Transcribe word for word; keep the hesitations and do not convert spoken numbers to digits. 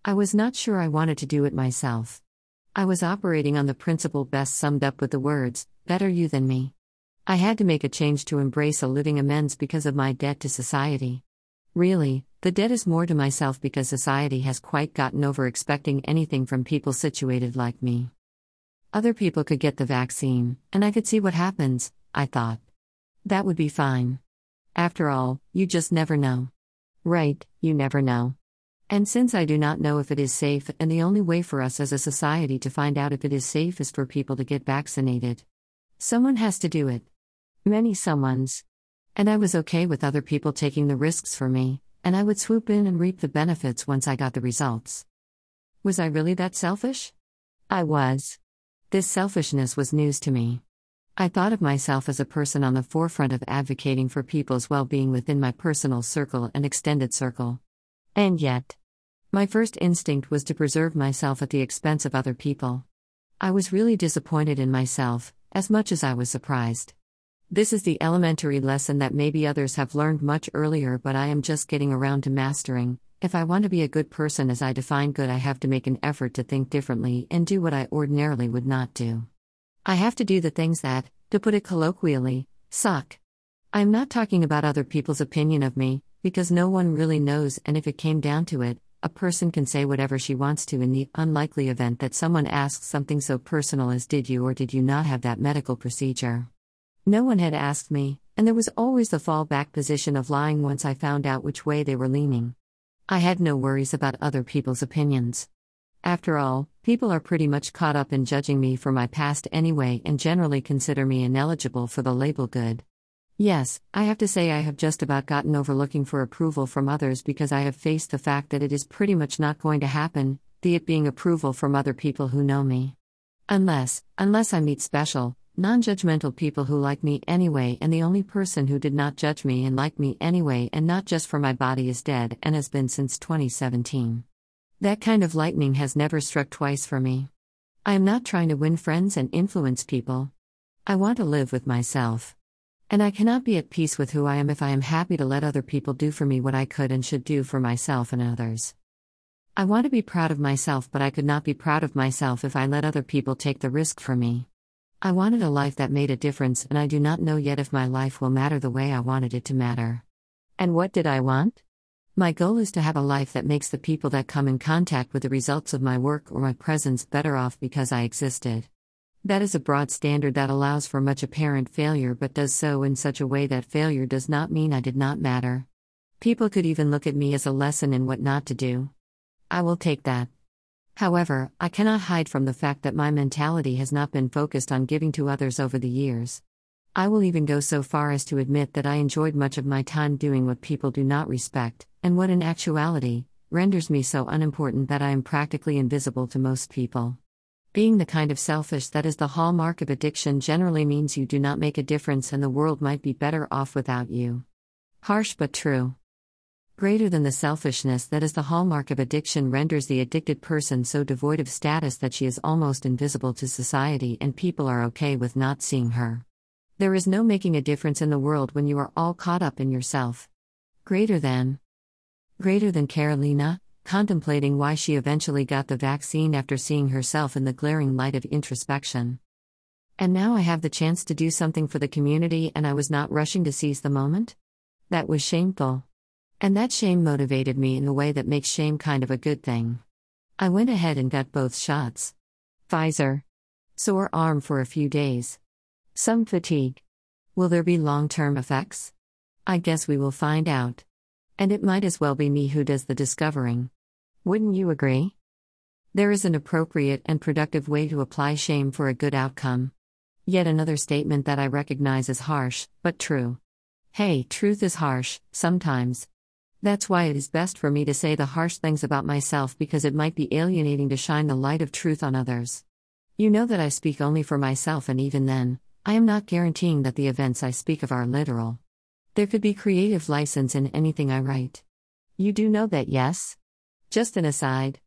I was not sure I wanted to do it myself. I was operating on the principle best summed up with the words, better you than me. I had to make a change to embrace a living amends because of my debt to society. Really, the debt is more to myself because society has quite gotten over expecting anything from people situated like me. Other people could get the vaccine, and I could see what happens, I thought. That would be fine. After all, you just never know. Right, you never know. And since I do not know if it is safe, and the only way for us as a society to find out if it is safe is for people to get vaccinated. Someone has to do it. Many someones. And I was okay with other people taking the risks for me, and I would swoop in and reap the benefits once I got the results. Was I really that selfish? I was. This selfishness was news to me. I thought of myself as a person on the forefront of advocating for people's well-being within my personal circle and extended circle. And yet, my first instinct was to preserve myself at the expense of other people. I was really disappointed in myself, as much as I was surprised. This is the elementary lesson that maybe others have learned much earlier, but I am just getting around to mastering. If I want to be a good person as I define good, I have to make an effort to think differently and do what I ordinarily would not do. I have to do the things that, to put it colloquially, suck. I am not talking about other people's opinion of me, because no one really knows, and if it came down to it, a person can say whatever she wants to in the unlikely event that someone asks something so personal as did you or did you not have that medical procedure. No one had asked me, and there was always the fallback position of lying once I found out which way they were leaning. I had no worries about other people's opinions. After all, people are pretty much caught up in judging me for my past anyway and generally consider me ineligible for the label good. Yes, I have to say I have just about gotten over looking for approval from others because I have faced the fact that it is pretty much not going to happen, be it being approval from other people who know me. Unless, unless I meet special, non-judgmental people who like me anyway, and the only person who did not judge me and like me anyway and not just for my body is dead and has been since twenty seventeen. That kind of lightning has never struck twice for me. I am not trying to win friends and influence people. I want to live with myself. And I cannot be at peace with who I am if I am happy to let other people do for me what I could and should do for myself and others. I want to be proud of myself, but I could not be proud of myself if I let other people take the risk for me. I wanted a life that made a difference, and I do not know yet if my life will matter the way I wanted it to matter. And what did I want? My goal is to have a life that makes the people that come in contact with the results of my work or my presence better off because I existed. That is a broad standard that allows for much apparent failure, but does so in such a way that failure does not mean I did not matter. People could even look at me as a lesson in what not to do. I will take that. However, I cannot hide from the fact that my mentality has not been focused on giving to others over the years. I will even go so far as to admit that I enjoyed much of my time doing what people do not respect, and what in actuality, renders me so unimportant that I am practically invisible to most people. Being the kind of selfish that is the hallmark of addiction generally means you do not make a difference and the world might be better off without you. Harsh but true. Greater than the selfishness that is the hallmark of addiction renders the addicted person so devoid of status that she is almost invisible to society and people are okay with not seeing her. There is no making a difference in the world when you are all caught up in yourself. Greater than. Greater than Carolina, contemplating why she eventually got the vaccine after seeing herself in the glaring light of introspection. And now I have the chance to do something for the community and I was not rushing to seize the moment? That was shameful. And that shame motivated me in the way that makes shame kind of a good thing. I went ahead and got both shots. Pfizer. Sore arm for a few days. Some fatigue. Will there be long-term effects? I guess we will find out. And it might as well be me who does the discovering. Wouldn't you agree? There is an appropriate and productive way to apply shame for a good outcome. Yet another statement that I recognize as harsh, but true. Hey, truth is harsh, sometimes. That's why it is best for me to say the harsh things about myself because it might be alienating to shine the light of truth on others. You know that I speak only for myself, and even then, I am not guaranteeing that the events I speak of are literal. There could be creative license in anything I write. You do know that, yes? Just an aside.